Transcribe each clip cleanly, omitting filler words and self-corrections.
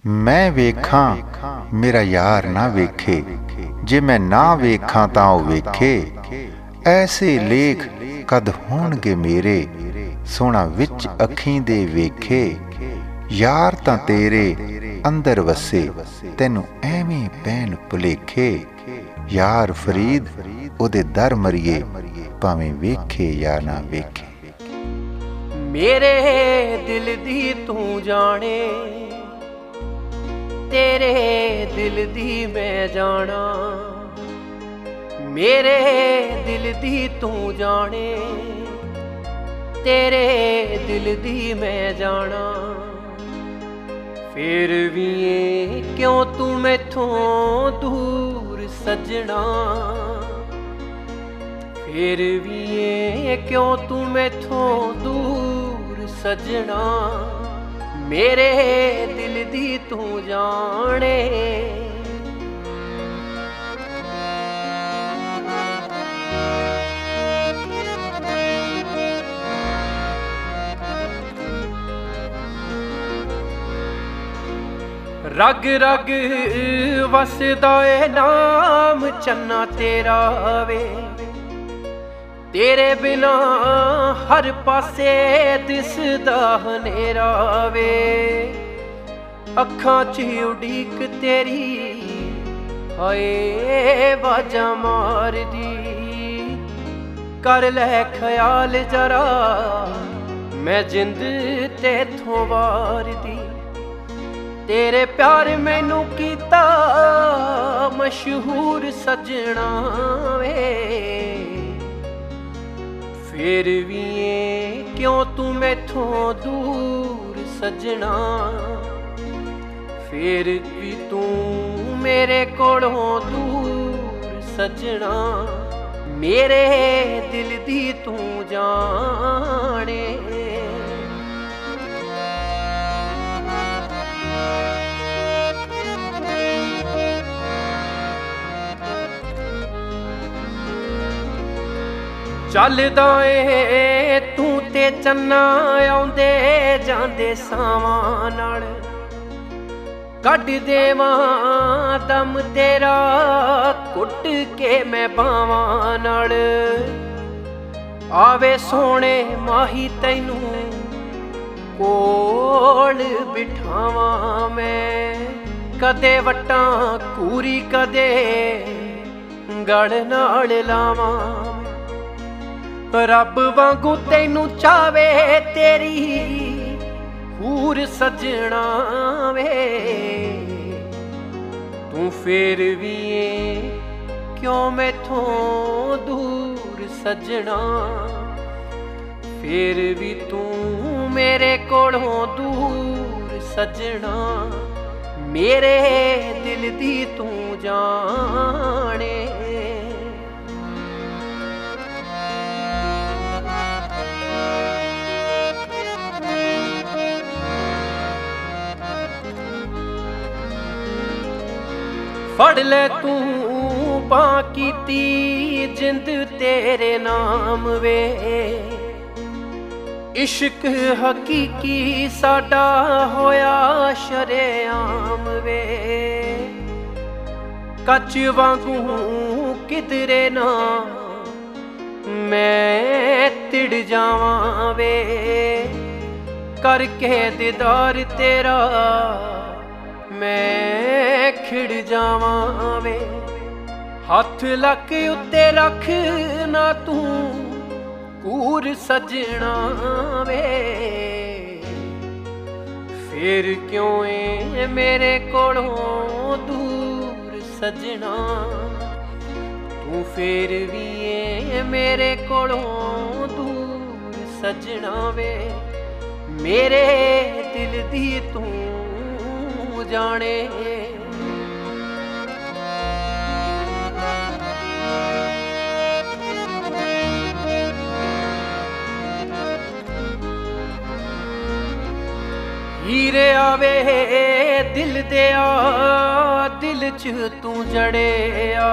मैं वेखां मेरा यार ना वेखे, जे मैं ना वेखां तां ओ वेखे। ऐसे लेख कद होणगे मेरे, सोहणा विच अखीं दे वेखे। यार तां तेरे अंदर वसे, तैनूं एवें पैण भुलेखे। यार फरीद ओदे दर मरीए, भावें वेखे या ना वेखे। मेरे दिल दी तू जाने, तेरे दिल दी मैं जाना। मेरे दिल दी तू जाने, तेरे दिल दी मैं जाना। फिर भी क्यों तू मैथों दूर सजना, फिर भी क्यों तू मैथों दूर सजना। मेरे दिल दी तू जाने। रग रग वसदा ए नाम चन्ना तेरा वे। तेरे बिना हर पासे दिसदा हनेरा वे। अखां च उड़ीक तेरी हाय वाजा मारदी। कर लै ख्याल जरा मैं जिंद तेथों वारदी। तेरे प्यार मैनू कीता मशहूर सजना वे। फिर भी क्यों तू मैथों दूर सजना। फिर भी तू मेरे कोलों दूर सजना। मेरे दिल दी तू जाने। चलदा ए तू ते चन्ना आउंदे जांदे सावां नाल। कढ देवां दम तेरा कुट के मैं बावां नाल। आवे सोहणे माही तैनू कोल बिठावां मैं। कदे वट्टां कूरी कदे गल नाल लावां। रब वांगू तैनू चावे तेरी हूर सजना वे। तू फिर भी क्यों मैथों दूर सजना। फिर भी तू मेरे कोलों दूर सजना। मेरे दिल दी तू जाने। फड़ ले तू बां कीती जिंद तेरे नाम वे। इश्क हकीकी साडा होया शरेआम वे। कच वांगू किधरे ना मैं तिड़ जावां वे। करके दीदार तेरा मैं खिड़ जावां वे। हथ लक उत्ते रख ना तू कूर सजना वे। फिर क्यों मेरे कोलों दूर सजना। तू फिर भी मेरे कोलों दूर सजना वे। मेरे दिल दी तू जाने। हीरे आवे दिल दिया दिल च तू जड़िया।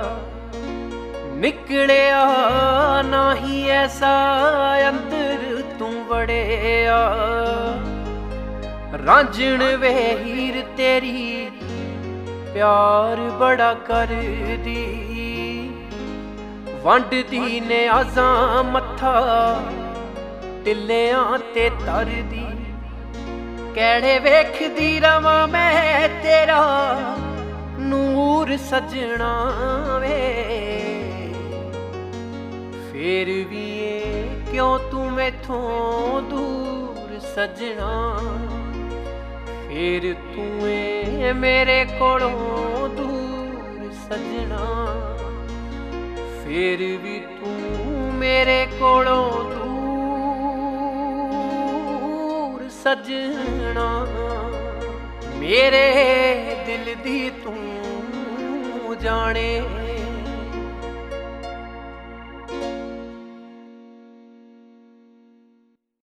निकलिया नाही ऐसा अंदर तू वड़िया। ਰਾਂਝਣ ਵੇ ਹੀਰ ਤੇਰੀ ਪਿਆਰ ਬੜਾ ਕਰਦੀ, ਵੰਡਦੀ ਨੇ ਆਜ਼ਾਂ ਮੱਥਾ ਟਿੱਲਿਆਂ ਤੇ ਤਰਦੀ। ਕਿਹੜੇ ਵੇਖਦੀ ਰਵਾਂ ਮੈਂ ਤੇਰਾ ਨੂਰ ਸਜਣਾ ਵੇ, ਫੇਰ ਵੀ ਏ ਕਿਉਂ ਤੂੰ ਮੈਥੋਂ ਦੂਰ ਸਜਣਾ। ਫੇਰ ਤੂੰ ਏ ਮੇਰੇ ਕੋਲੋਂ ਦੂਰ ਸਜਣਾ, ਫੇਰ ਵੀ ਤੂੰ ਮੇਰੇ ਕੋਲੋਂ ਦੂਰ ਸਜਣਾ। ਮੇਰੇ ਦਿਲ ਦੀ ਤੂੰ ਜਾਣੇ